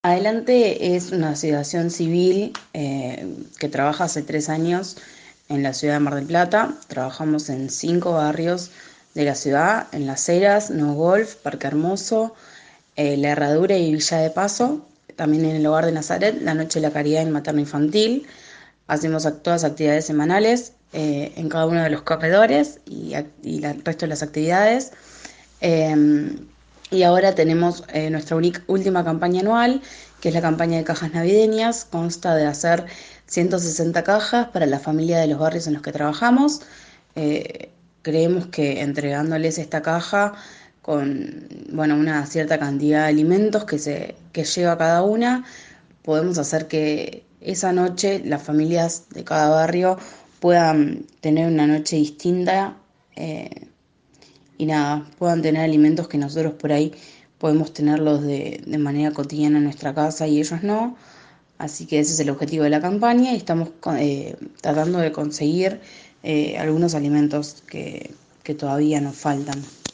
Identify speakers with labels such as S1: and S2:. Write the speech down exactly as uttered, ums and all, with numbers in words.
S1: Adelante es una asociación civil eh, que trabaja hace tres años en la ciudad de Mar del Plata. Trabajamos en cinco barrios de la ciudad, en Las Heras, No Golf, Parque Hermoso, eh, La Herradura y Villa de Paso. También en el Hogar de Nazaret, la Noche de la Caridad en Materno Infantil. Hacemos act- todas actividades semanales eh, en cada uno de los corredores y, ac- y la- el resto de las actividades. Eh, y ahora tenemos eh, nuestra única- última campaña anual, que es la campaña de cajas navideñas. Consta de hacer ciento sesenta cajas para la familia de los barrios en los que trabajamos. Eh, Creemos que entregándoles esta caja con, bueno, una cierta cantidad de alimentos que se que lleva cada una, podemos hacer que esa noche las familias de cada barrio puedan tener una noche distinta. eh, y nada, puedan tener alimentos que nosotros por ahí podemos tenerlos de, de manera cotidiana en nuestra casa y ellos no. Así que ese es el objetivo de la campaña y estamos eh, tratando de conseguir eh, algunos alimentos que, que todavía nos faltan.